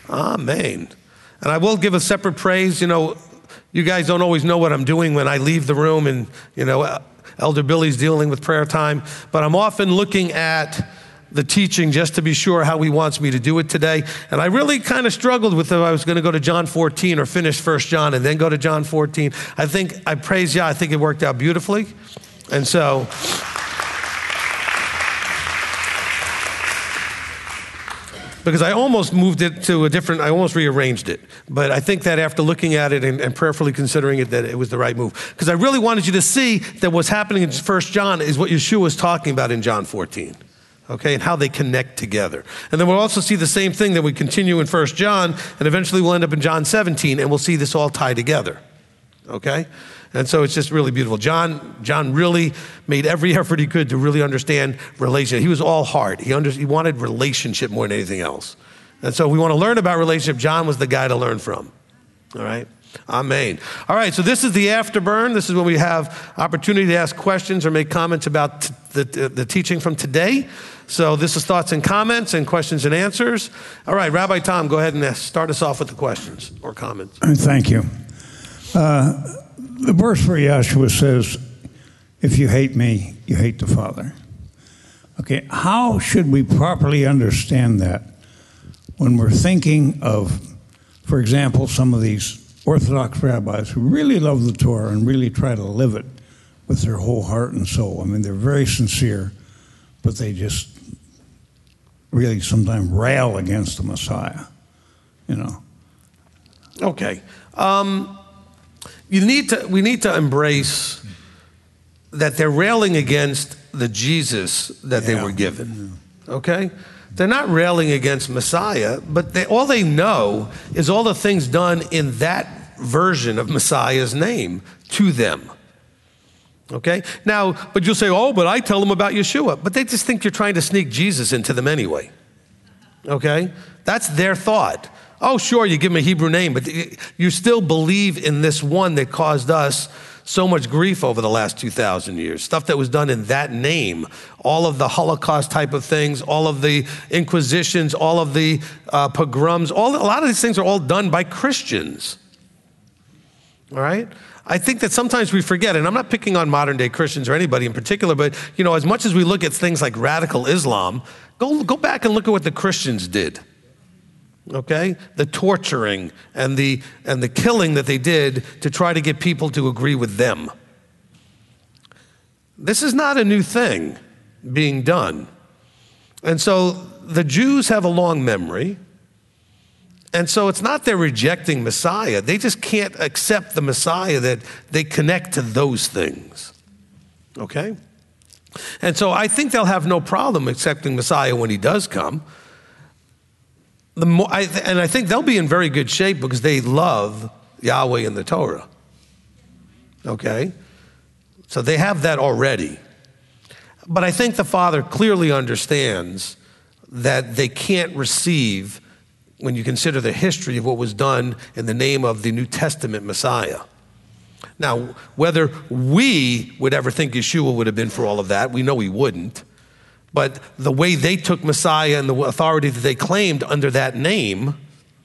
Amen. And I will give a separate praise. You guys don't always know what I'm doing when I leave the room and, Elder Billy's dealing with prayer time. But I'm often looking at the teaching just to be sure how he wants me to do it today. And I really kind of struggled with if I was going to go to John 14 or finish 1 John and then go to John 14. I praise I think it worked out beautifully. And so, because I almost moved it to I almost rearranged it. But I think that after looking at it and prayerfully considering it, that it was the right move. Because I really wanted you to see that what's happening in 1 John is what Yeshua was talking about in John 14. Okay, and how they connect together. And then we'll also see the same thing that we continue in 1 John, and eventually we'll end up in John 17, and we'll see this all tie together. Okay? And so it's just really beautiful. John really made every effort he could to really understand relationship. He was all heart. He wanted relationship more than anything else. And so we want to learn about relationship. John was the guy to learn from. All right? Amen. All right, so this is the afterburn. This is when we have opportunity to ask questions or make comments about the teaching from today. So this is thoughts and comments and questions and answers. All right, Rabbi Tom, go ahead and start us off with the questions or comments. Thank you. The verse where Yeshua says, if you hate me, you hate the Father. Okay, how should we properly understand that when we're thinking of, for example, some of these Orthodox rabbis who really love the Torah and really try to live it with their whole heart and soul? I mean, they're very sincere, but they just really sometimes rail against the Messiah, Okay. We need to embrace that they're railing against the Jesus that they were given. Okay? They're not railing against Messiah, but all they know is all the things done in that version of Messiah's name to them. Okay? Now, but you'll say, but I tell them about Yeshua. But they just think you're trying to sneak Jesus into them anyway. Okay? That's their thought. Oh, sure, you give them a Hebrew name, but you still believe in this one that caused us so much grief over the last 2,000 years. Stuff that was done in that name. All of the Holocaust type of things, all of the Inquisitions, all of the pogroms, a lot of these things are all done by Christians. All right? I think that sometimes we forget, and I'm not picking on modern day Christians or anybody in particular, but as much as we look at things like radical Islam, go back and look at what the Christians did. Okay? The torturing and the killing that they did to try to get people to agree with them. This is not a new thing being done. And so the Jews have a long memory. And so it's not they're rejecting Messiah. They just can't accept the Messiah that they connect to those things. Okay? And so I think they'll have no problem accepting Messiah when he does come. I think they'll be in very good shape because they love Yahweh and the Torah. Okay? So they have that already. But I think the Father clearly understands that they can't receive when you consider the history of what was done in the name of the New Testament Messiah. Now, whether we would ever think Yeshua would have been for all of that, we know he wouldn't. But the way they took Messiah and the authority that they claimed under that name,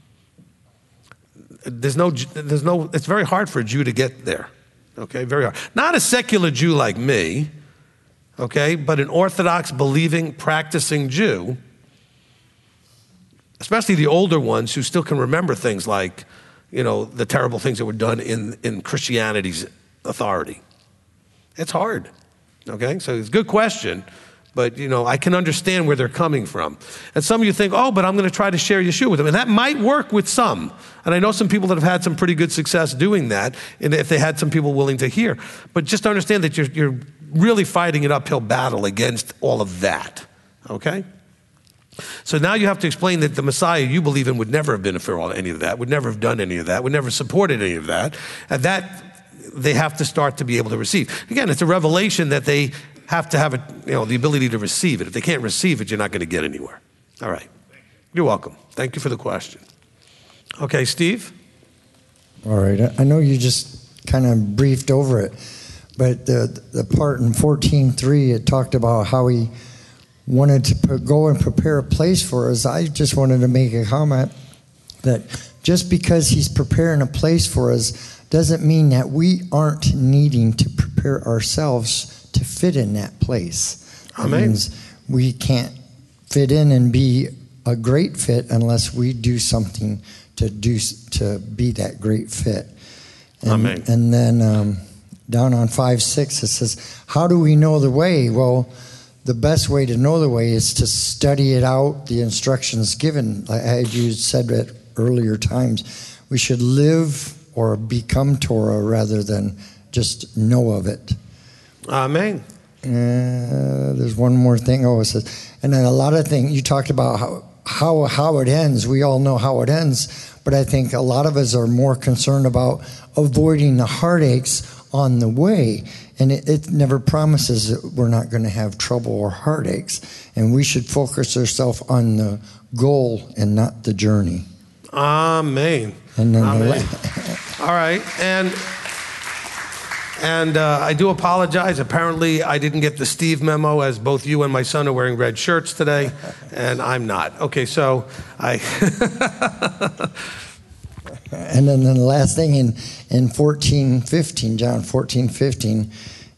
it's very hard for a Jew to get there. Okay, very hard. Not a secular Jew like me, okay, but an Orthodox, believing, practicing Jew, especially the older ones who still can remember things like, the terrible things that were done in Christianity's authority. It's hard, okay? So it's a good question. But, I can understand where they're coming from. And some of you think, but I'm going to try to share Yeshua with them. And that might work with some. And I know some people that have had some pretty good success doing that, and if they had some people willing to hear. But just understand that you're really fighting an uphill battle against all of that, okay? So now you have to explain that the Messiah you believe in would never have been for any of that, would never have done any of that, would never have supported any of that. And that they have to start to be able to receive. Again, it's a revelation that they have to have the ability to receive it. If they can't receive it, you're not going to get anywhere. All right. You're welcome. Thank you for the question. Okay, Steve? All right. I know you just kind of briefed over it, but the part in 14:3, it talked about how he wanted to go and prepare a place for us. I just wanted to make a comment. That just because he's preparing a place for us doesn't mean that we aren't needing to prepare ourselves to fit in that place. Amen. That means we can't fit in and be a great fit unless we do something to be that great fit. And, Amen. And then down on 5:6 it says, how do we know the way? Well, the best way to know the way is to study it out, the instructions given. As you said at earlier times, we should live or become Torah rather than just know of it. Amen. There's one more thing. It says, and then a lot of things, you talked about how it ends. We all know how it ends, but I think a lot of us are more concerned about avoiding the heartaches on the way. And it never promises that we're not going to have trouble or heartaches. And we should focus ourselves on the goal and not the journey. Amen. And then Amen. All right. And I do apologize. Apparently, I didn't get the Steve memo, as both you and my son are wearing red shirts today, and I'm not. Okay, so And then the last thing in 14:15, John 14:15,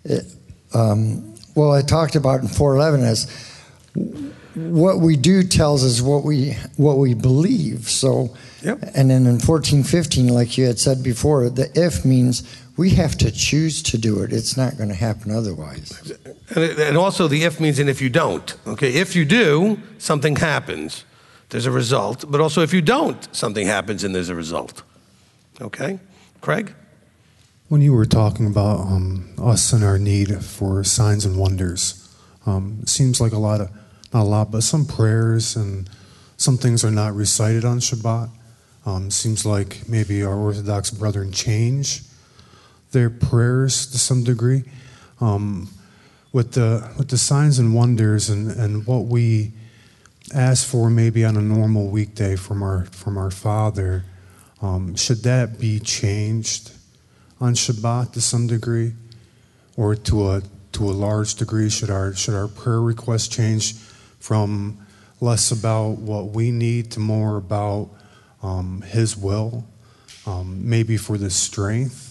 I talked about in 4:11 as what we do tells us what we believe. So, yep. And then in 14:15, like you had said before, the if means we have to choose to do it. It's not going to happen otherwise. And also the if means and if you don't. Okay, if you do, something happens. There's a result. But also if you don't, something happens and there's a result. Okay? Craig? When you were talking about us and our need for signs and wonders, it seems like not a lot, but some prayers and some things are not recited on Shabbat. Seems like maybe our Orthodox brethren change their prayers to some degree. With the signs and wonders and what we ask for maybe on a normal weekday from our Father, should that be changed on Shabbat to some degree, or to a large degree? Should our prayer requests change from less about what we need to more about His will, maybe for the strength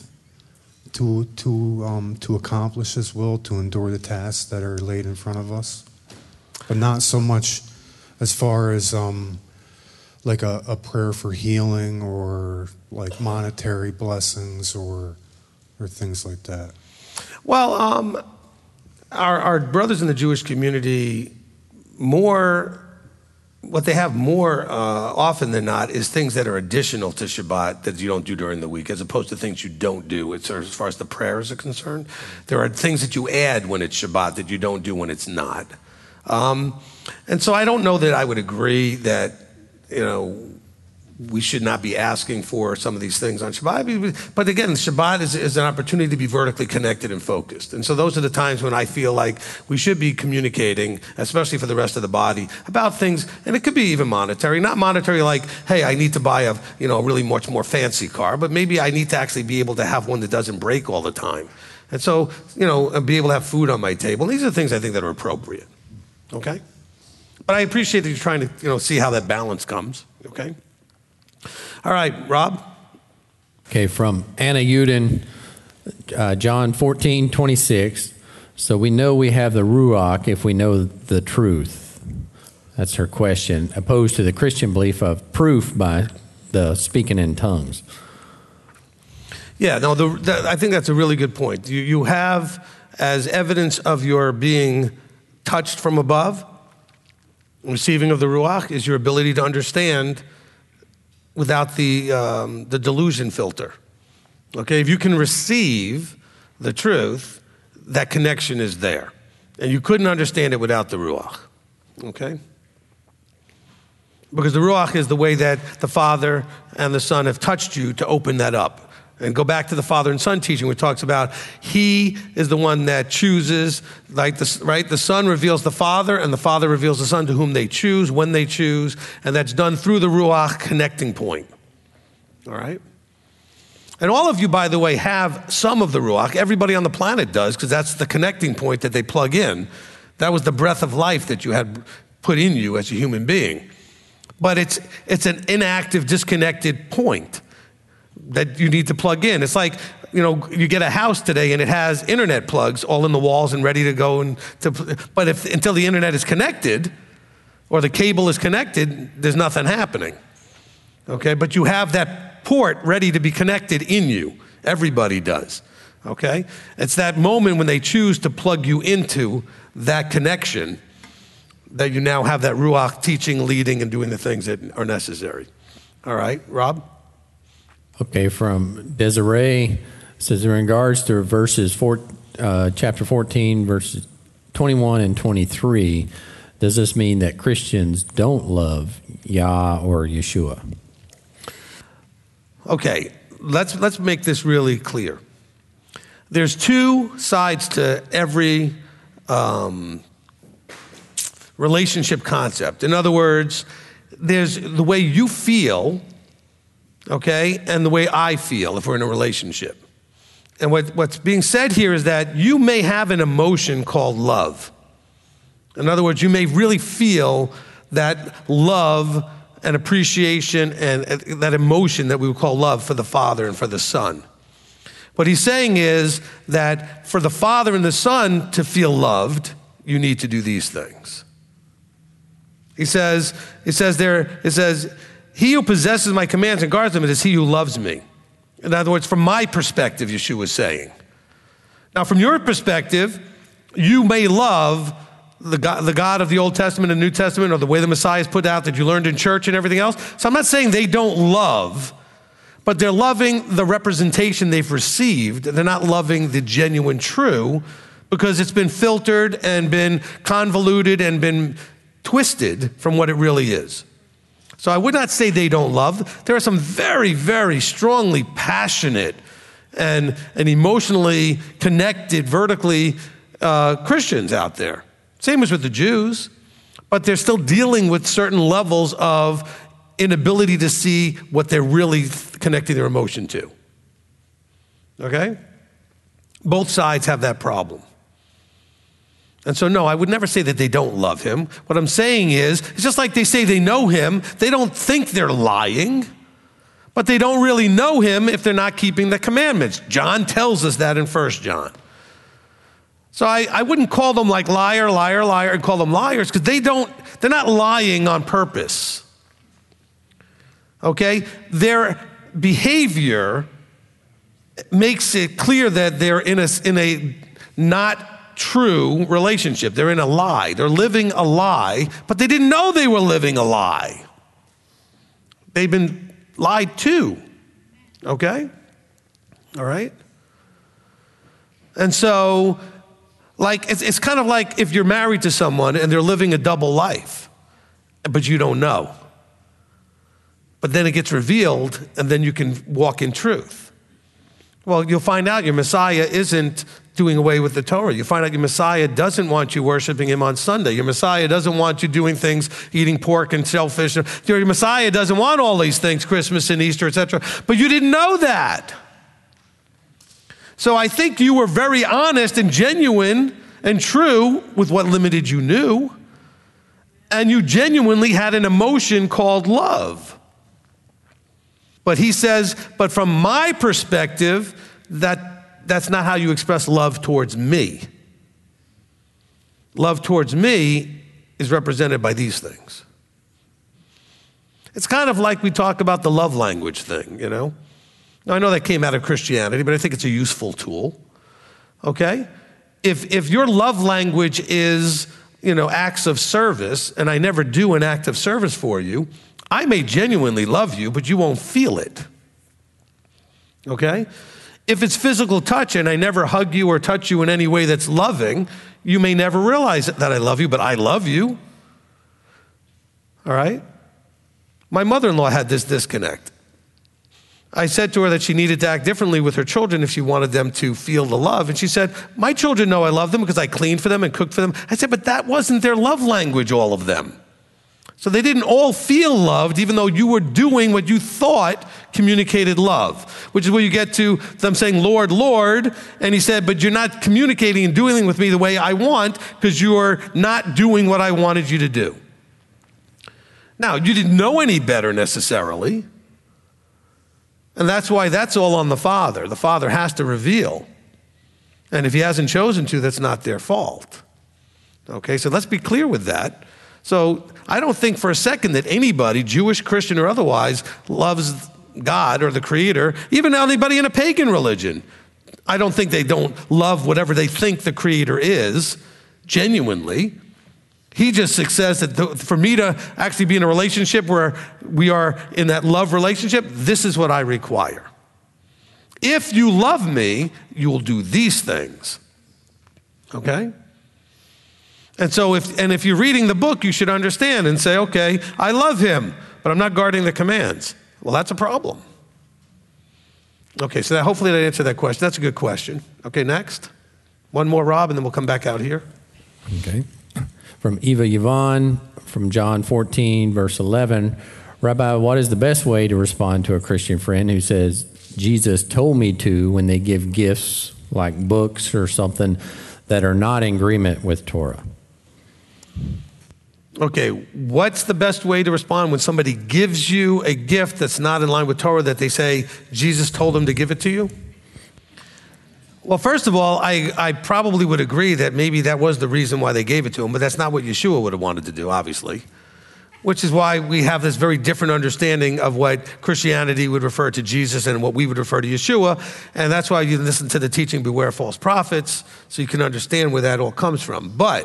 to accomplish His will, to endure the tasks that are laid in front of us, but not so much as far as like a prayer for healing or like monetary blessings or things like that. Well, our brothers in the Jewish community, what they have more often than not is things that are additional to Shabbat that you don't do during the week, as opposed to things you don't do. As far as the prayers are concerned, there are things that you add when it's Shabbat that you don't do when it's not. And so I don't know that I would agree that, we should not be asking for some of these things on Shabbat. But again, Shabbat is an opportunity to be vertically connected and focused. And so those are the times when I feel like we should be communicating, especially for the rest of the body, about things, and it could be even monetary. Not monetary like, hey, I need to buy a really much more fancy car, but maybe I need to actually be able to have one that doesn't break all the time. And so, be able to have food on my table. And these are the things I think that are appropriate. Okay? But I appreciate that you're trying to, see how that balance comes. Okay? All right, Rob? Okay, from Anna Uden, John 14:26. So we know we have the Ruach if we know the truth. That's her question, opposed to the Christian belief of proof by the speaking in tongues. Yeah, no, I think that's a really good point. You have, as evidence of your being touched from above, receiving of the Ruach, is your ability to understand without the delusion filter. Okay, if you can receive the truth, that connection is there. And you couldn't understand it without the Ruach. Okay? Because the Ruach is the way that the Father and the Son have touched you to open that up. And go back to the Father and Son teaching, where it talks about He is the one that chooses, right? The Son reveals the Father, and the Father reveals the Son to whom they choose, when they choose, and that's done through the Ruach connecting point. All right? And all of you, by the way, have some of the Ruach. Everybody on the planet does, because that's the connecting point that they plug in. That was the breath of life that you had put in you as a human being. but it's an inactive, disconnected point that you need to plug in. It's like, you get a house today and it has internet plugs all in the walls and ready to go. But until the internet is connected or the cable is connected, there's nothing happening. Okay, but you have that port ready to be connected in you. Everybody does. Okay, it's that moment when they choose to plug you into that connection that you now have that Ruach teaching, leading, and doing the things that are necessary. All right, Rob? Okay, from Desiree, says in regards to chapter 14, verses 21 and 23, does this mean that Christians don't love Yah or Yeshua? Okay, let's make this really clear. There's two sides to every relationship concept. In other words, there's the way you feel, okay, and the way I feel if we're in a relationship. And what's being said here is that you may have an emotion called love. In other words, you may really feel that love and appreciation and that emotion that we would call love for the Father and for the Son. What he's saying is that for the Father and the Son to feel loved, you need to do these things. It says, he who possesses my commands and guards them, it is he who loves me. In other words, from my perspective, Yeshua is saying. Now, from your perspective, you may love the God of the Old Testament and New Testament, or the way the Messiah is put out that you learned in church and everything else. So I'm not saying they don't love, but they're loving the representation they've received. They're not loving the genuine true, because it's been filtered and been convoluted and been twisted from what it really is. So I would not say they don't love. There are some very, very strongly passionate and emotionally connected, vertically Christians out there. Same as with the Jews, but they're still dealing with certain levels of inability to see what they're really connecting their emotion to. Okay? Both sides have that problem. And so, no, I would never say that they don't love him. What I'm saying is, it's just like they say they know him. They don't think they're lying, but they don't really know him if they're not keeping the commandments. John tells us that in 1 John. So I wouldn't call them like liar, liar, liar, and call them liars, because they're not lying on purpose. Okay? Their behavior makes it clear that they're in a not true relationship. They're in a lie. They're living a lie, but they didn't know they were living a lie. They've been lied to. Okay? All right? And so, it's kind of like if you're married to someone and they're living a double life, but you don't know. But then it gets revealed, and then you can walk in truth. Well, you'll find out your Messiah isn't doing away with the Torah. You find out your Messiah doesn't want you worshiping him on Sunday. Your Messiah doesn't want you doing things, eating pork and shellfish. Your Messiah doesn't want all these things, Christmas and Easter, etc. But you didn't know that. So I think you were very honest and genuine and true with what limited you knew. And you genuinely had an emotion called love. But he says, but from my perspective, that's not how you express love towards me. Love towards me is represented by these things. It's kind of like we talk about the love language thing, Now, I know that came out of Christianity, but I think it's a useful tool. Okay? If your love language is, acts of service, and I never do an act of service for you, I may genuinely love you, but you won't feel it. Okay? If it's physical touch and I never hug you or touch you in any way that's loving, you may never realize that I love you, but I love you. All right? My mother-in-law had this disconnect. I said to her that she needed to act differently with her children if she wanted them to feel the love. And she said, my children know I love them because I cleaned for them and cooked for them. I said, but that wasn't their love language, all of them. So they didn't all feel loved, even though you were doing what you thought communicated love, which is where you get to them saying, Lord, Lord. And he said, but you're not communicating and doing with me the way I want because you're not doing what I wanted you to do. Now, you didn't know any better necessarily. And that's why that's all on the Father. The Father has to reveal. And if he hasn't chosen to, that's not their fault. Okay, so let's be clear with that. So I don't think for a second that anybody, Jewish, Christian, or otherwise, loves God or the Creator, even anybody in a pagan religion. I don't think they don't love whatever they think the Creator is, genuinely. He just says that for me to actually be in a relationship where we are in that love relationship, this is what I require. If you love me, you will do these things. Okay? And so if you're reading the book, you should understand and say, okay, I love him, but I'm not guarding the commands. Well, that's a problem. Okay, so hopefully that answered that question. That's a good question. Okay, next. One more, Rob, and then we'll come back out here. Okay. From Eva Yvonne, from John 14, verse 11. Rabbi, what is the best way to respond to a Christian friend who says, Jesus told me to, when they give gifts like books or something that are not in agreement with Torah? Okay, what's the best way to respond when somebody gives you a gift that's not in line with Torah that they say Jesus told them to give it to you? Well, first of all, I probably would agree that maybe that was the reason why they gave it to him, but that's not what Yeshua would have wanted to do, obviously, which is why we have this very different understanding of what Christianity would refer to Jesus and what we would refer to Yeshua, and that's why you listen to the teaching, beware false prophets, so you can understand where that all comes from. But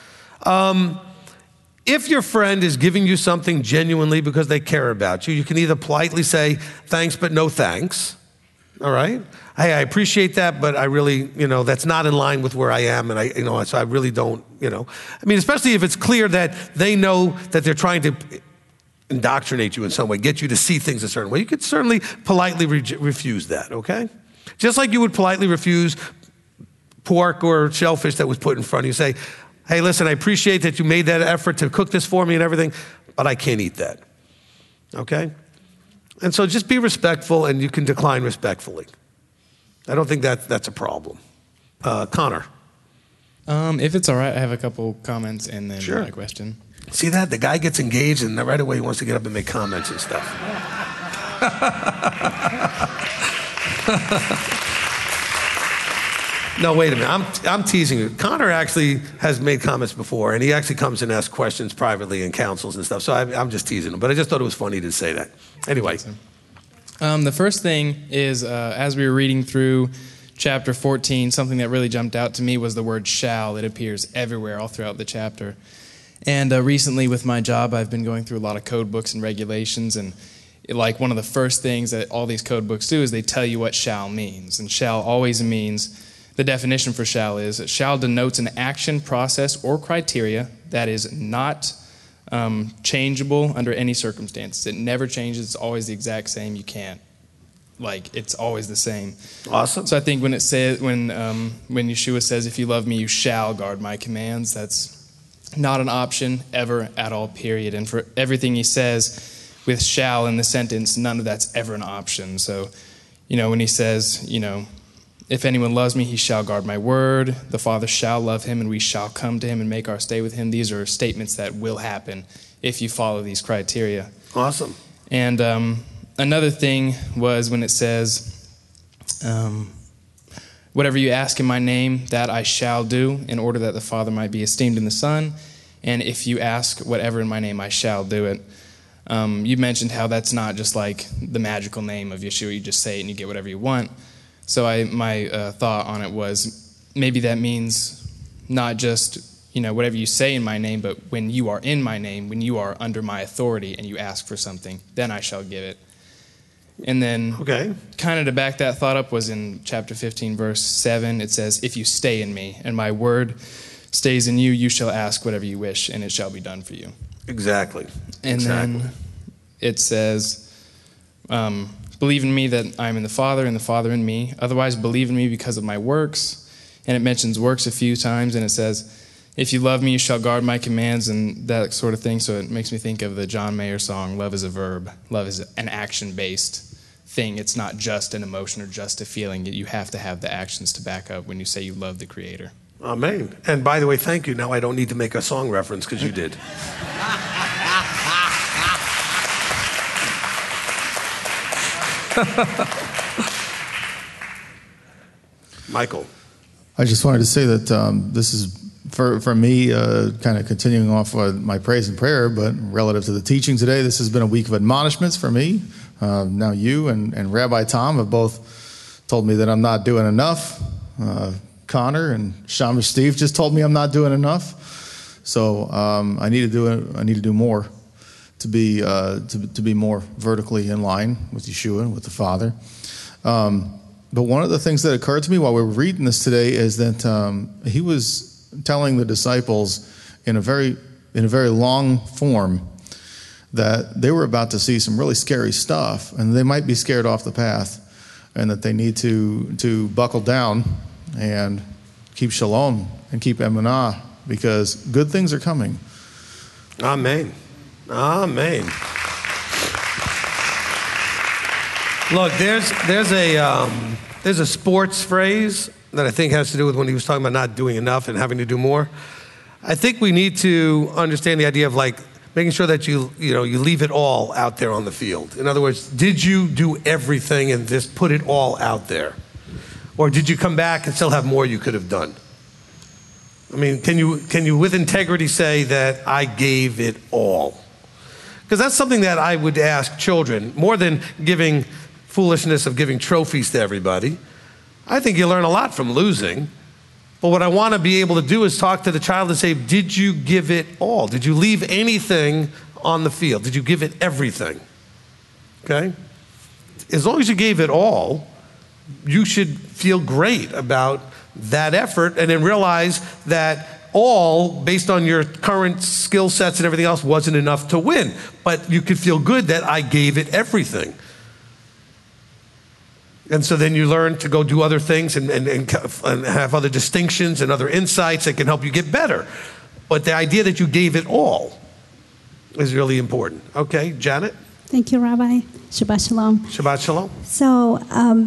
if your friend is giving you something genuinely because they care about you, you can either politely say, thanks, but no thanks, all right? Hey, I appreciate that, but I really, that's not in line with where I am, and so I really don't, I mean, especially if it's clear that they know that they're trying to indoctrinate you in some way, get you to see things a certain way. You could certainly politely refuse that, okay? Just like you would politely refuse pork or shellfish that was put in front of you. Say, hey, listen, I appreciate that you made that effort to cook this for me and everything, but I can't eat that, okay? And so just be respectful, and you can decline respectfully. I don't think that's a problem. Connor. If it's all right, I have a couple comments and then Sure. my question. See that? The guy gets engaged, and right away he wants to get up and make comments and stuff. No, wait a minute. I'm teasing you. Connor actually has made comments before, and he actually comes and asks questions privately in councils and stuff. So I'm just teasing him, but I just thought it was funny to say that. Anyway. The first thing is, as we were reading through chapter 14, something that really jumped out to me was the word shall. It appears everywhere, all throughout the chapter. And recently with my job, I've been going through a lot of code books and regulations, and one of the first things that all these code books do is they tell you what shall means. And shall always means, the definition for shall is, shall denotes an action, process, or criteria that is not changeable under any circumstances. It never changes. It's always the exact same. You can't. It's always the same. Awesome. So I think when it says, when Yeshua says, if you love me, you shall guard my commands, that's not an option ever at all, period. And for everything he says with shall in the sentence, none of that's ever an option. So, when he says, if anyone loves me, he shall guard my word. The Father shall love him, and we shall come to him and make our stay with him. These are statements that will happen if you follow these criteria. Awesome. And another thing was when it says, whatever you ask in my name, that I shall do, in order that the Father might be esteemed in the Son. And if you ask whatever in my name, I shall do it. You mentioned how that's not just like the magical name of Yeshua. You just say it and you get whatever you want. So my thought on it was maybe that means not just, whatever you say in my name, but when you are in my name, when you are under my authority and you ask for something, then I shall give it. And then kind of to back that thought up was in chapter 15, verse 7. It says, if you stay in me and my word stays in you, you shall ask whatever you wish and it shall be done for you. Exactly. And then it says, believe in me that I am in the Father and the Father in me. Otherwise, believe in me because of my works. And it mentions works a few times, and it says, if you love me, you shall guard my commands, and that sort of thing. So it makes me think of the John Mayer song, Love is a Verb. Love is an action-based thing. It's not just an emotion or just a feeling. You have to have the actions to back up when you say you love the Creator. Amen. And by the way, thank you. Now I don't need to make a song reference because you did. Michael. I just wanted to say that this is, for me, kind of continuing off my praise and prayer, but relative to the teaching today, this has been a week of admonishments for me. Now you and Rabbi Tom have both told me that I'm not doing enough. Connor and Shamish Steve just told me I'm not doing enough. So I need to do more to be more vertically in line with Yeshua, with the Father. But one of the things that occurred to me while we were reading this today is that he was telling the disciples in a very long form that they were about to see some really scary stuff, and they might be scared off the path, and that they need to buckle down and keep shalom and keep emunah, because good things are coming. Amen. Amen. Look, there's a sports phrase that I think has to do with when he was talking about not doing enough and having to do more. I think we need to understand the idea of like making sure that you leave it all out there on the field. In other words, did you do everything and just put it all out there? Or did you come back and still have more you could have done? I mean, can you with integrity say that I gave it all? Because that's something that I would ask children, more than giving foolishness of giving trophies to everybody. I think you learn a lot from losing. But what I want to be able to do is talk to the child and say, did you give it all? Did you leave anything on the field? Did you give it everything? Okay? As long as you gave it all, you should feel great about that effort, and then realize that all, based on your current skill sets and everything else, wasn't enough to win. But you could feel good that I gave it everything. And so then you learn to go do other things and have other distinctions and other insights that can help you get better. But the idea that you gave it all is really important. Okay, Janet? Thank you, Rabbi. Shabbat Shalom. Shabbat Shalom. So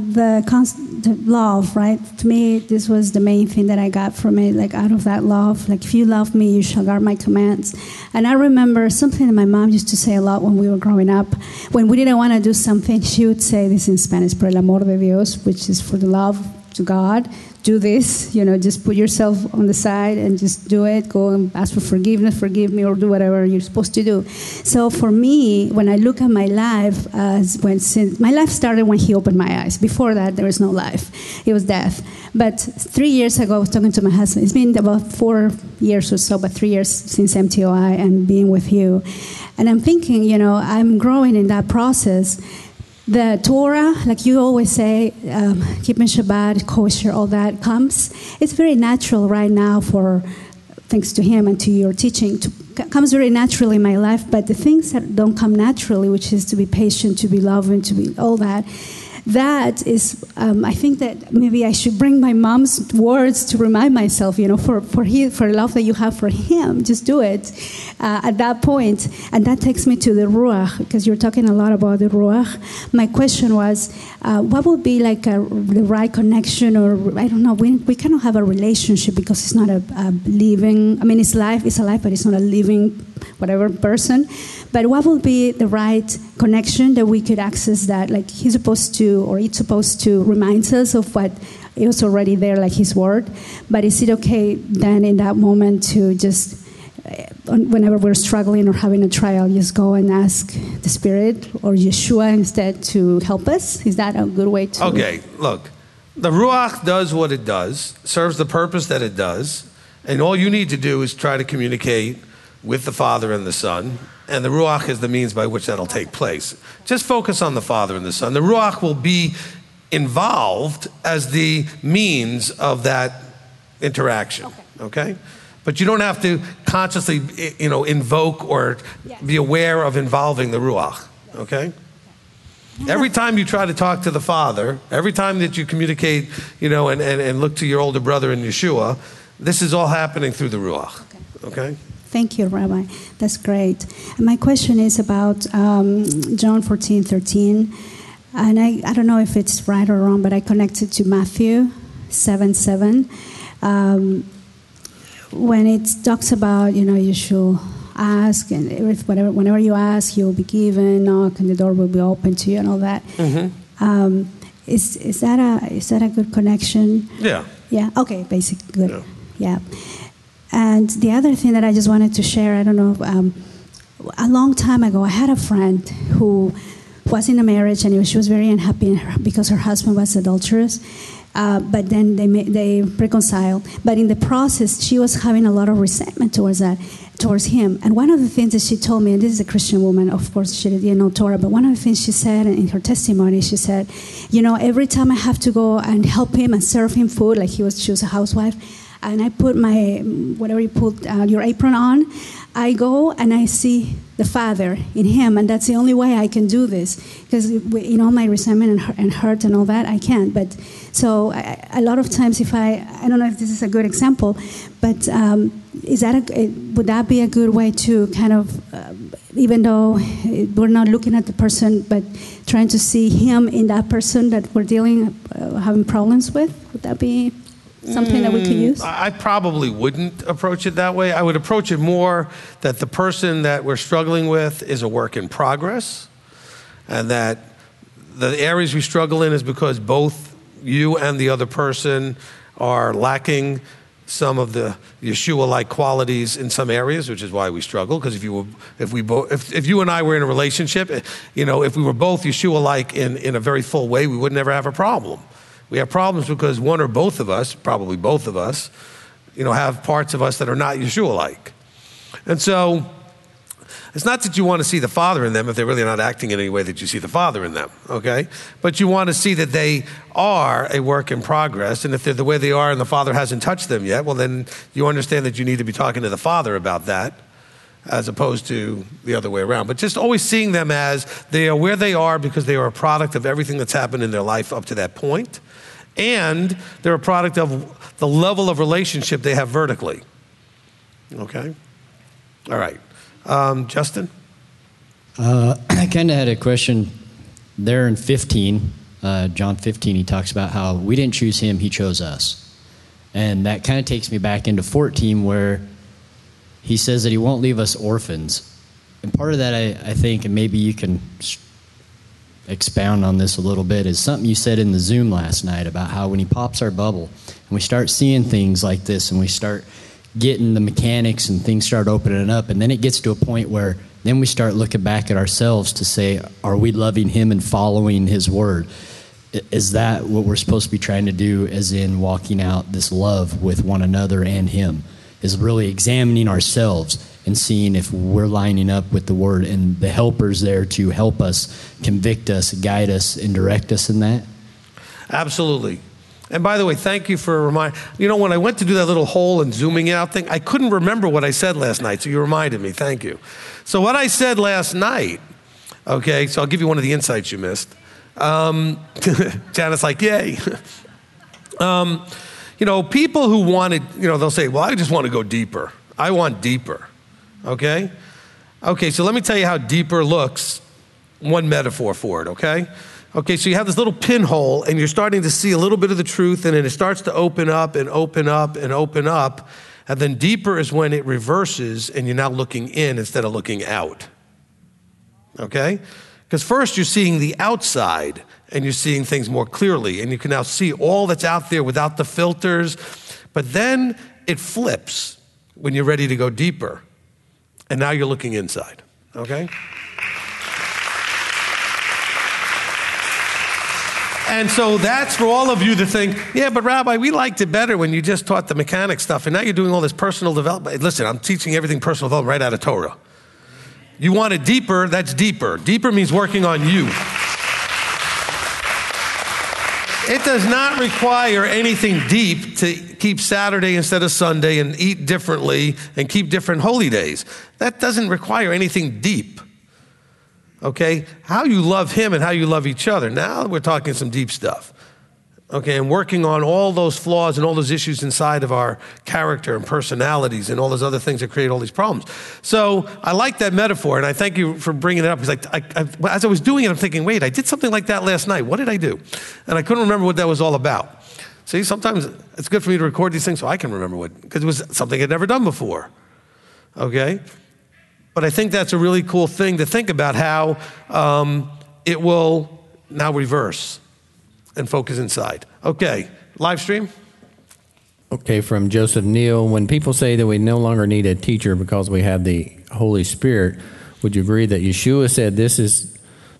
the love, right? To me, this was the main thing that I got from it, like out of that love. Like, if you love me, you shall guard my commands. And I remember something that my mom used to say a lot when we were growing up. When we didn't want to do something, she would say this in Spanish, por el amor de Dios, which is for the love to God. Do this, just put yourself on the side and just do it. Go and ask for forgiveness, forgive me, or do whatever you're supposed to do. So for me, when I look at my life, my life started when he opened my eyes. Before that, there was no life. It was death. But 3 years ago, I was talking to my husband. It's been about 4 years or so, but 3 years since MTOI and being with you. And I'm thinking, I'm growing in that process. The Torah, like you always say, keeping Shabbat, kosher, all that comes. It's very natural right now thanks to him and to your teaching, comes very naturally in my life. But the things that don't come naturally, which is to be patient, to be loving, to be all that, that is, I think that maybe I should bring my mom's words to remind myself, for love that you have for him, just do it at that point. And that takes me to the Ruach, because you're talking a lot about the Ruach. My question was, what would be like the right connection, or I don't know, we cannot have a relationship because it's not a living, it's a life, but it's not a living, whatever person. But what would be the right connection that we could access that? Like it's supposed to remind us of what is already there, like his word. But is it okay then in that moment to just, whenever we're struggling or having a trial, just go and ask the Spirit or Yeshua instead to help us? Is that a good way to? Okay, look, the Ruach does what it does, serves the purpose that it does, and all you need to do is try to communicate with the Father and the Son, and the Ruach is the means by which that'll take place. Just focus on the Father and the Son. The Ruach will be involved as the means of that interaction, okay? But you don't have to consciously, invoke or be aware of involving the Ruach, okay? Every time you try to talk to the Father, every time that you communicate, and look to your older brother in Yeshua, this is all happening through the Ruach, okay? Thank you, Rabbi. That's great. And my question is about John 14:13. And I don't know if it's right or wrong, but I connected to Matthew 7:7. When it talks about, you should ask, and whenever you ask, you'll be given, knock, and the door will be open to you, and all that. Mm-hmm. Is that a good connection? Yeah. Yeah. Okay. Basically, good. Yeah. Yeah. And the other thing that I just wanted to share, I don't know, a long time ago, I had a friend who was in a marriage and she was very unhappy because her husband was adulterous. But then they reconciled. But in the process, she was having a lot of resentment towards him. And one of the things that she told me, and this is a Christian woman, of course, she didn't know Torah, but one of the things she said in her testimony, she said, every time I have to go and help him and serve him food, like she was a housewife, and I put whatever you put your apron on, I go and I see the Father in him, and that's the only way I can do this. Because in all my resentment and hurt and all that, I can't. But so a lot of times, if I don't know if this is a good example, but would that be a good way to kind of, even though we're not looking at the person, but trying to see him in that person that we're having problems with? Would that be something that we could use? I probably wouldn't approach it that way. I would approach it more that the person that we're struggling with is a work in progress, and that the areas we struggle in is because both you and the other person are lacking some of the Yeshua-like qualities in some areas, which is why we struggle. Because if you and I were in a relationship, if we were both Yeshua-like in a very full way, we would never have a problem. We have problems because one or both of us, probably both of us, have parts of us that are not Yeshua-like. And so it's not that you want to see the Father in them if they're really not acting in any way that you see the Father in them, okay? But you want to see that they are a work in progress, and if they're the way they are and the Father hasn't touched them yet, well, then you understand that you need to be talking to the Father about that, as opposed to the other way around. But just always seeing them as they are where they are because they are a product of everything that's happened in their life up to that point. And they're a product of the level of relationship they have vertically. Okay? All right. Justin? I kind of had a question there in 15, John 15, he talks about how we didn't choose him, he chose us. And that kind of takes me back into 14 where he says that he won't leave us orphans. And part of that, I think, and maybe you can expound on this a little bit, is something you said in the Zoom last night about how when he pops our bubble and we start seeing things like this and we start getting the mechanics and things start opening up, and then it gets to a point where then we start looking back at ourselves to say, are we loving him and following his word? Is that what we're supposed to be trying to do, as in walking out this love with one another and him? Is really examining ourselves and seeing if we're lining up with the word, and the helper's there to help us, convict us, guide us, and direct us in that? Absolutely. And by the way, thank you for reminding. When I went to do that little whole and zooming out thing, I couldn't remember what I said last night, so you reminded me. Thank you. So what I said last night, okay, so I'll give you one of the insights you missed. Janet's like, yay. People who wanted, they'll say, well, I just want to go deeper. I want deeper. Okay? Okay, so let me tell you how deeper looks. One metaphor for it, okay? Okay, so you have this little pinhole, and you're starting to see a little bit of the truth, and then it starts to open up and open up and open up, and then deeper is when it reverses, and you're now looking in instead of looking out. Okay? Because first you're seeing the outside, and you're seeing things more clearly, and you can now see all that's out there without the filters, but then it flips when you're ready to go deeper. And now you're looking inside, okay? And so that's for all of you to think, yeah, but Rabbi, we liked it better when you just taught the mechanic stuff, and now you're doing all this personal development. Listen, I'm teaching everything personal development right out of Torah. You want it deeper, that's deeper. Deeper means working on you. It does not require anything deep to keep Saturday instead of Sunday and eat differently and keep different holy days. That doesn't require anything deep. Okay? How you love him and how you love each other. Now we're talking some deep stuff. Okay, and working on all those flaws and all those issues inside of our character and personalities and all those other things that create all these problems. So I like that metaphor, and I thank you for bringing it up, because as I was doing it, I'm thinking, wait, I did something like that last night. What did I do? And I couldn't remember what that was all about. See, sometimes it's good for me to record these things so I can remember because it was something I'd never done before. Okay? But I think that's a really cool thing to think about, how it will now reverse and focus inside. Okay, live stream. Okay, from Joseph Neal. When people say that we no longer need a teacher because we have the Holy Spirit, would you agree that Yeshua said this is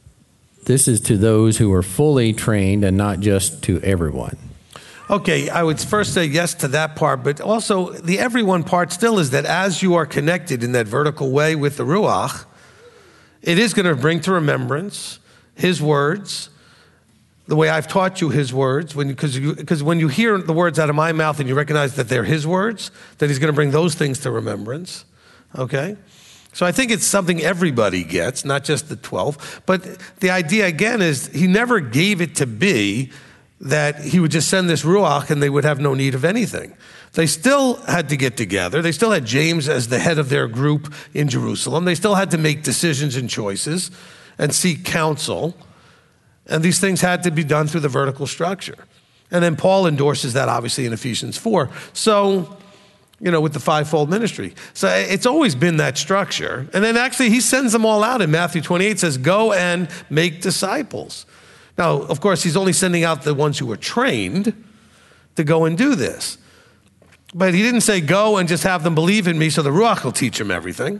to those who are fully trained and not just to everyone? Okay, I would first say yes to that part, but also the everyone part still is that as you are connected in that vertical way with the Ruach, it is going to bring to remembrance His words, the way I've taught you His words, because when you hear the words out of my mouth and you recognize that they're His words, then He's going to bring those things to remembrance, okay? So I think it's something everybody gets, not just the 12. But the idea, again, is He never gave it to be that He would just send this Ruach and they would have no need of anything. They still had to get together. They still had James as the head of their group in Jerusalem. They still had to make decisions and choices and seek counsel. And these things had to be done through the vertical structure. And then Paul endorses that, obviously, in Ephesians 4. So, with the fivefold ministry. So it's always been that structure. And then actually He sends them all out in Matthew 28, says, go and make disciples. Now, of course, He's only sending out the ones who are trained to go and do this. But He didn't say, go and just have them believe in me so the Ruach will teach them everything.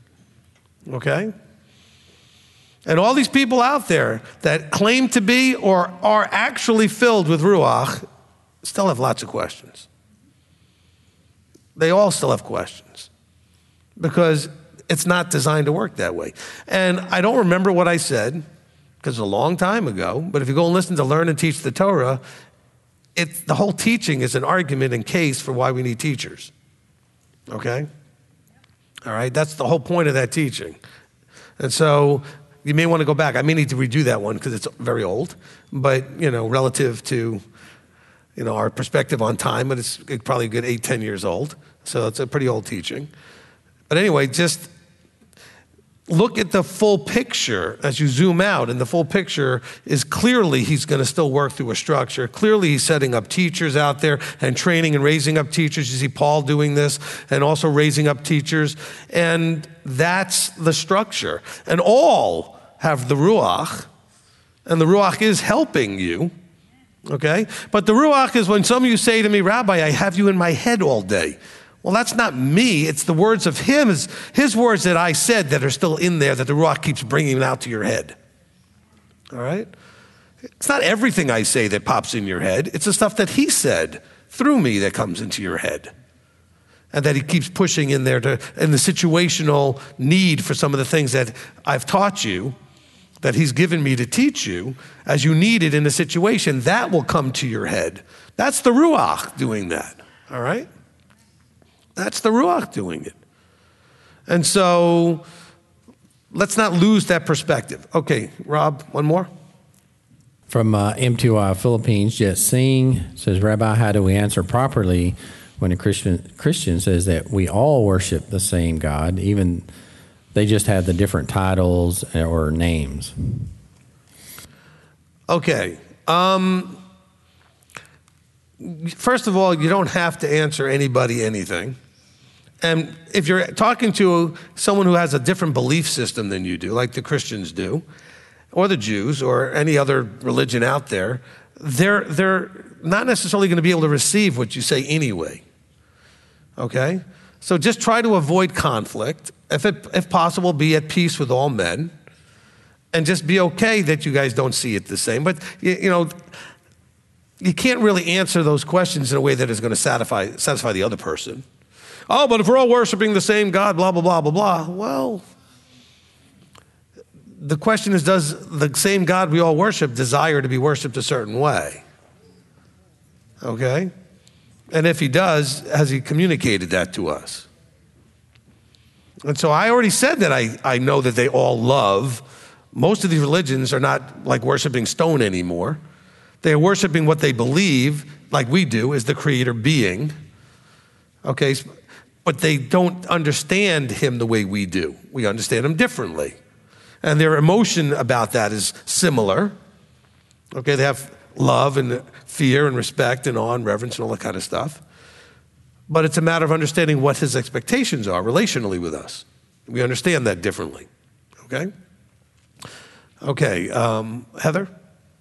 Okay? And all these people out there that claim to be or are actually filled with Ruach still have lots of questions. They all still have questions because it's not designed to work that way. And I don't remember what I said because it's a long time ago, but if you go and listen to Learn and Teach the Torah, the whole teaching is an argument and case for why we need teachers. Okay? All right? That's the whole point of that teaching. And so you may want to go back. I may need to redo that one because it's very old, but, relative to our perspective on time, but it's probably a good 8-10 years old. So it's a pretty old teaching. But anyway, just look at the full picture as you zoom out, and the full picture is clearly He's going to still work through a structure. Clearly He's setting up teachers out there and training and raising up teachers. You see Paul doing this and also raising up teachers. And that's the structure. And all have the Ruach, and the Ruach is helping you. Okay? But the Ruach is when some of you say to me, Rabbi, I have you in my head all day. Well, that's not me. It's the words of Him, His words that I said that are still in there that the Ruach keeps bringing out to your head. All right? It's not everything I say that pops in your head. It's the stuff that He said through me that comes into your head. And that He keeps pushing in there in the situational need for some of the things that I've taught you, that He's given me to teach you, as you need it in a situation, that will come to your head. That's the Ruach doing that, all right? That's the Ruach doing it. And so let's not lose that perspective. Okay, Rob, one more. From M2I Philippines, Just Sing says, Rabbi, how do we answer properly when a Christian says that we all worship the same God, even they just have the different titles or names? Okay. First of all, you don't have to answer anybody anything. And if you're talking to someone who has a different belief system than you do, like the Christians do, or the Jews, or any other religion out there, they're not necessarily going to be able to receive what you say anyway. Okay? So just try to avoid conflict. If possible, be at peace with all men. And just be okay that you guys don't see it the same. But, you can't really answer those questions in a way that is going to satisfy the other person. Oh, but if we're all worshiping the same God, blah, blah, blah, blah, blah. Well, the question is, does the same God we all worship desire to be worshiped a certain way? Okay? And if He does, has He communicated that to us? And so I already said that I know that they all love. Most of these religions are not like worshiping stone anymore. They are worshiping what they believe, like we do, is the creator being. Okay? But they don't understand Him the way we do. We understand Him differently. And their emotion about that is similar. Okay, they have love and fear and respect and awe and reverence and all that kind of stuff. But it's a matter of understanding what His expectations are relationally with us. We understand that differently. Okay? Okay, Heather?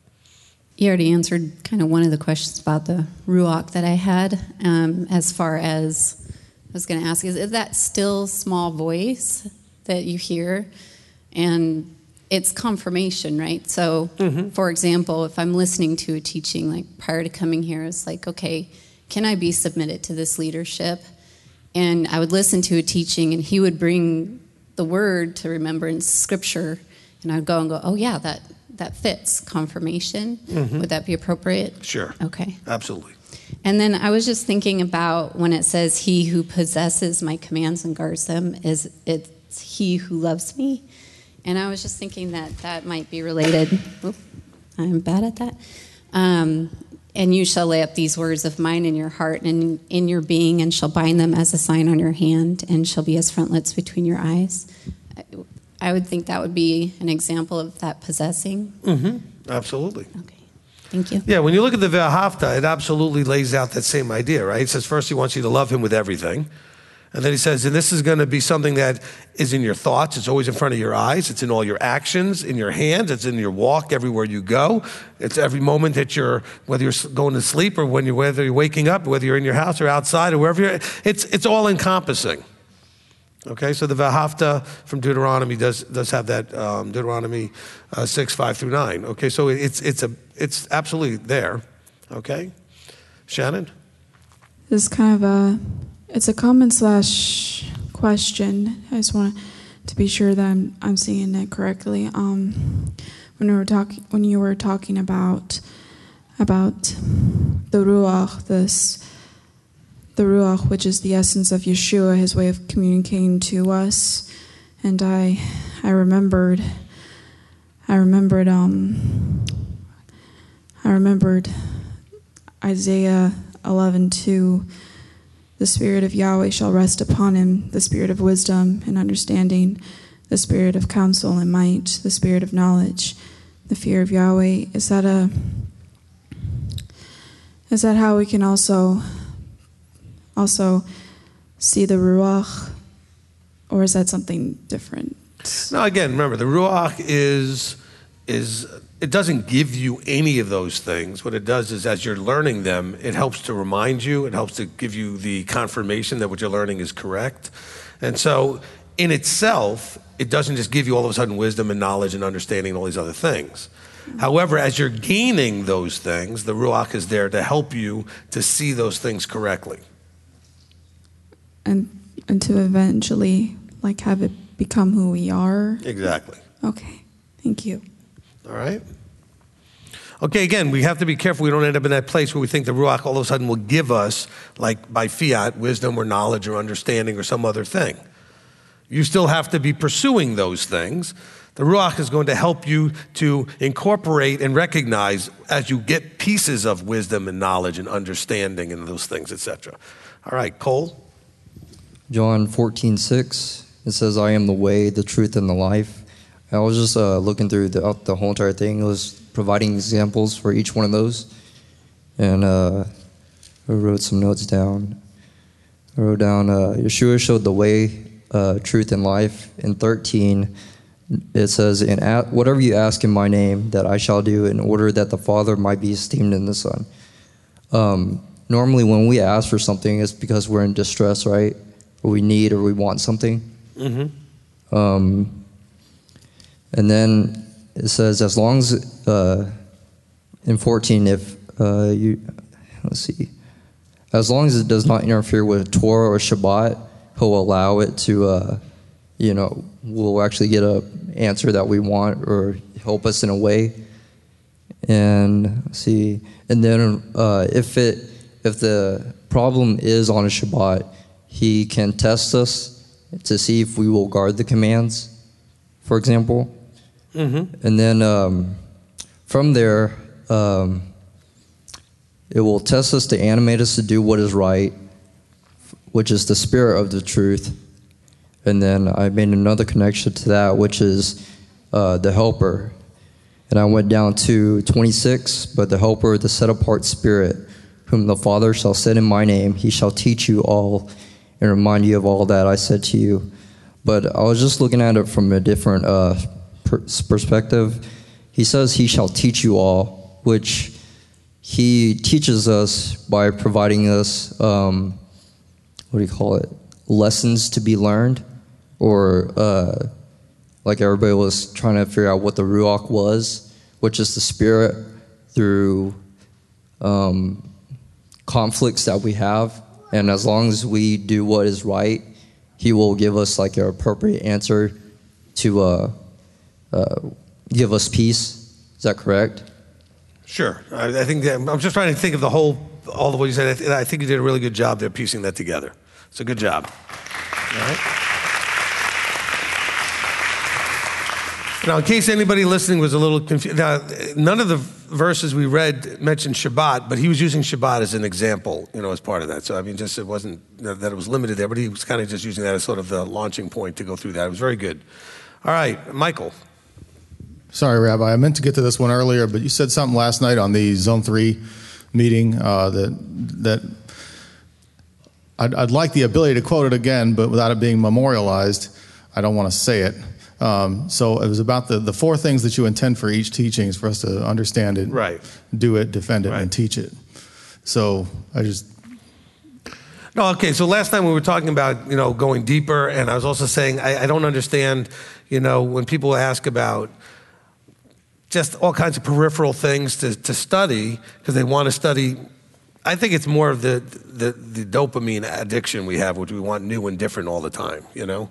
You already answered kind of one of the questions about the Ruach that I had, as far as I was going to ask, is that still small voice that you hear? And it's confirmation, right? So, for example, if I'm listening to a teaching, like prior to coming here, it's like, okay, can I be submitted to this leadership? And I would listen to a teaching, and he would bring the word to remembrance, scripture, and I'd go, oh yeah, that fits. Confirmation. Would that be appropriate? Sure. Okay. Absolutely. And then I was just thinking about when it says, he who possesses my commands and guards them, it's he who loves me. And I was just thinking that might be related. Oop, I'm bad at that. And you shall lay up these words of mine in your heart and in your being, and shall bind them as a sign on your hand, and shall be as frontlets between your eyes. I would think that would be an example of that possessing. Absolutely. Okay. Thank you. Yeah, when you look at the Ve'ahavta, it absolutely lays out that same idea, right? It says first he wants you to love him with everything. And then he says, and this is going to be something that is in your thoughts. It's always in front of your eyes. It's in all your actions, in your hands. It's in your walk everywhere you go. It's every moment that whether you're going to sleep or whether you're waking up, whether you're in your house or outside or wherever you're, it's all encompassing. Okay, so the Ve'ahavta from Deuteronomy does have that, Deuteronomy 6, 5 through 9. Okay, so it's absolutely there. Okay, Shannon? This is kind of it's a comment / question. I just want to be sure that I'm seeing it correctly. When you were talking about the Ruach, the Ruach, which is the essence of Yeshua, his way of communicating to us, and I remembered Isaiah 11:2. The Spirit of Yahweh shall rest upon him, the Spirit of wisdom and understanding, the Spirit of counsel and might, the Spirit of knowledge, the fear of Yahweh. Is that how we can also see the Ruach, or is that something different? No, again, remember, the Ruach is it doesn't give you any of those things. What it does is, as you're learning them, it helps to remind you, it helps to give you the confirmation that what you're learning is correct. And so, in itself, it doesn't just give you all of a sudden wisdom and knowledge and understanding and all these other things. However, as you're gaining those things, the Ruach is there to help you to see those things correctly. And to eventually, have it become who we are? Exactly. Okay, thank you. All right. Okay, again, we have to be careful we don't end up in that place where we think the Ruach all of a sudden will give us, like by fiat, wisdom or knowledge or understanding or some other thing. You still have to be pursuing those things. The Ruach is going to help you to incorporate and recognize as you get pieces of wisdom and knowledge and understanding and those things, etc. All right, Cole? John 14:6, it says, I am the way, the truth, and the life. I was just looking through the whole entire thing. It was providing examples for each one of those. And I wrote some notes down. I wrote down, Yeshua showed the way, truth, and life. In 13, it says, whatever you ask in my name, that I shall do, in order that the Father might be esteemed in the Son. Normally when we ask for something, it's because we're in distress, right? Or we need or we want something. And then it says, as long as, in 14, as long as it does not interfere with Torah or Shabbat, he'll allow it to, we'll actually get an answer that we want or help us in a way. And and then if the problem is on a Shabbat, he can test us to see if we will guard the commands, for example. And then from there, it will test us to animate us to do what is right, which is the spirit of the truth. And then I made another connection to that, which is the helper. And I went down to 26, but the helper, the set-apart spirit, whom the Father shall send in my name, he shall teach you all and remind you of all that I said to you. But I was just looking at it from a different perspective. He says he shall teach you all. which he teaches us by providing us, lessons to be learned, or like everybody was trying to figure out what the Ruach was, which is the Spirit through conflicts that we have. And as long as we do what is right, he will give us like an appropriate answer to give us peace. Is that correct? Sure. I think that, I'm just trying to think of all the what you said. I think you did a really good job there piecing that together. It's a good job. All right. Now, in case anybody listening was a little confused, none of the verses we read mentioned Shabbat, but he was using Shabbat as an example, as part of that. So, I mean, just it wasn't that it was limited there, but he was kind of just using that as sort of the launching point to go through that. It was very good. All right, Michael. Sorry, Rabbi, I meant to get to this one earlier, but you said something last night on the Zone 3 meeting that I'd like the ability to quote it again, but without it being memorialized, I don't want to say it. So it was about the 4 things that you intend for each teaching is for us to understand it, right, do it, defend it, right, and teach it. So I just... No, okay, so last time we were talking about, going deeper, and I was also saying I don't understand, when people ask about just all kinds of peripheral things to study, because they want to study. I think it's more of the dopamine addiction we have, which we want new and different all the time,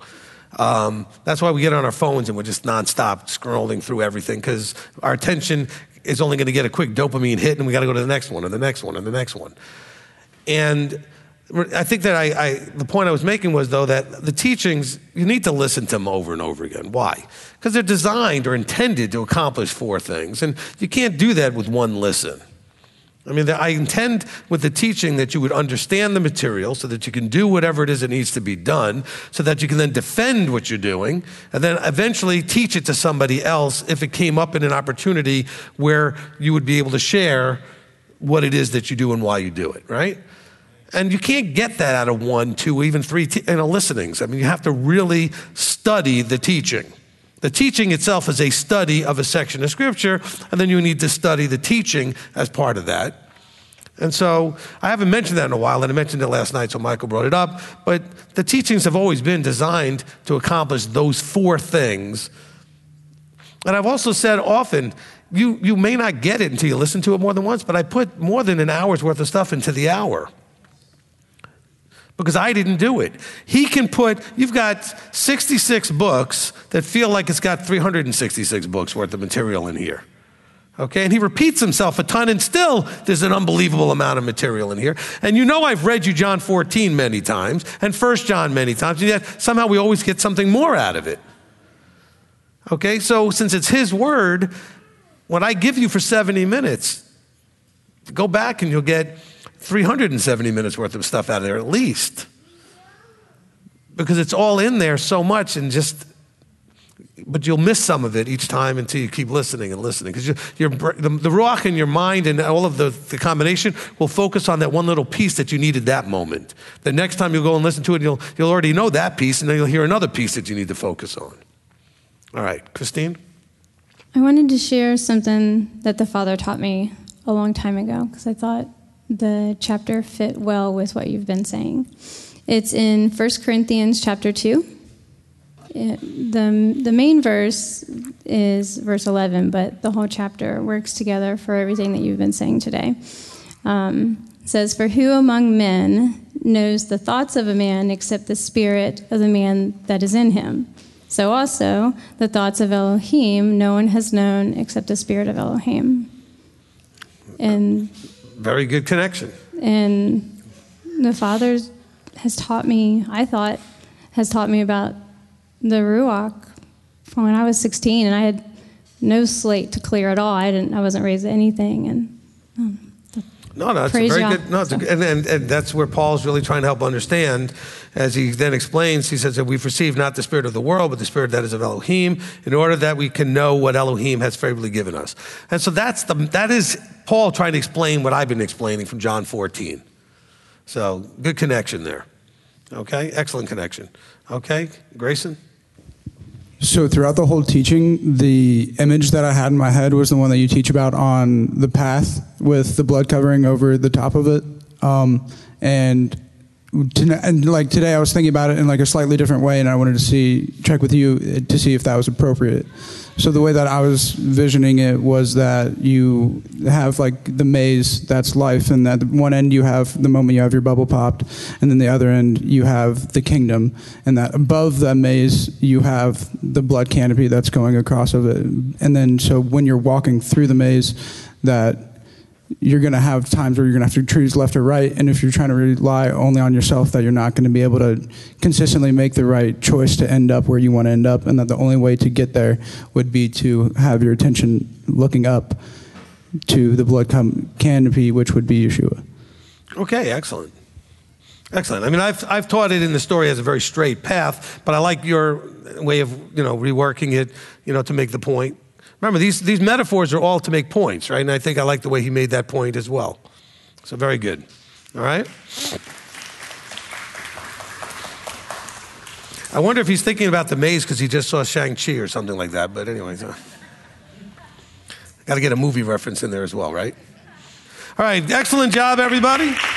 That's why we get on our phones and we're just nonstop scrolling through everything, because our attention is only going to get a quick dopamine hit, and we got to go to the next one, and the next one, and the next one. And I think that the point I was making was, though, that the teachings, you need to listen to them over and over again. Why? Because they're designed or intended to accomplish 4 things, and you can't do that with one listen. I mean, I intend with the teaching that you would understand the material so that you can do whatever it is that needs to be done, so that you can then defend what you're doing, and then eventually teach it to somebody else if it came up in an opportunity where you would be able to share what it is that you do and why you do it, right? And you can't get that out of 1, 2, even 3 listenings. I mean, you have to really study the teaching. The teaching itself is a study of a section of Scripture, and then you need to study the teaching as part of that. And so I haven't mentioned that in a while, and I mentioned it last night, so Michael brought it up. But the teachings have always been designed to accomplish those 4 things. And I've also said often, you may not get it until you listen to it more than once, but I put more than an hour's worth of stuff into the hour, because I didn't do it. You've got 66 books that feel like it's got 366 books worth of material in here. Okay, and he repeats himself a ton, and still there's an unbelievable amount of material in here. And I've read you John 14 many times, and 1 John many times, and yet somehow we always get something more out of it. Okay, so since it's his word, when I give you for 70 minutes, go back and you'll get 370 minutes worth of stuff out of there at least, because it's all in there so much, but you'll miss some of it each time until you keep listening and listening, because the Ruach in your mind and all of the combination will focus on that one little piece that you needed that moment. The next time you'll go and listen to it, you'll already know that piece, and then you'll hear another piece that you need to focus on. All right, Christine? I wanted to share something that the Father taught me a long time ago, because I thought the chapter fit well with what you've been saying. It's in 1 Corinthians chapter 2. The main verse is verse 11, but the whole chapter works together for everything that you've been saying today. It says, "For who among men knows the thoughts of a man except the spirit of the man that is in him? So also the thoughts of Elohim no one has known except the spirit of Elohim." And very good connection. And the Father has taught me about the Ruach from when I was 16, and I had no slate to clear at all. I wasn't raised anything, and No, it's a very good. No, it's and that's where Paul's really trying to help understand, as he then explains. He says that we've received not the spirit of the world, but the spirit that is of Elohim, in order that we can know what Elohim has favorably given us. And so that is Paul trying to explain what I've been explaining from John 14. So good connection there. Okay, excellent connection. Okay, Grayson. So throughout the whole teaching, the image that I had in my head was the one that you teach about on the path with the blood covering over the top of it. And like today, I was thinking about it in like a slightly different way, and I wanted to check with you to see if that was appropriate. So the way that I was visioning it was that you have like the maze, that's life, and at one end you have the moment you have your bubble popped, and then the other end you have the kingdom, and that above the maze you have the blood canopy that's going across of it. And then so when you're walking through the maze, that you're going to have times where you're going to have to choose left or right, and if you're trying to rely only on yourself, that you're not going to be able to consistently make the right choice to end up where you want to end up, and that the only way to get there would be to have your attention looking up to the blood canopy, which would be Yeshua. Okay, excellent. Excellent. I mean, I've taught it in the story as a very straight path, but I like your way of, reworking it, to make the point. Remember, these metaphors are all to make points, right? And I think I like the way he made that point as well. So very good. All right? I wonder if he's thinking about the maze because he just saw Shang-Chi or something like that. But anyway, got to get a movie reference in there as well, right? All right, excellent job, everybody.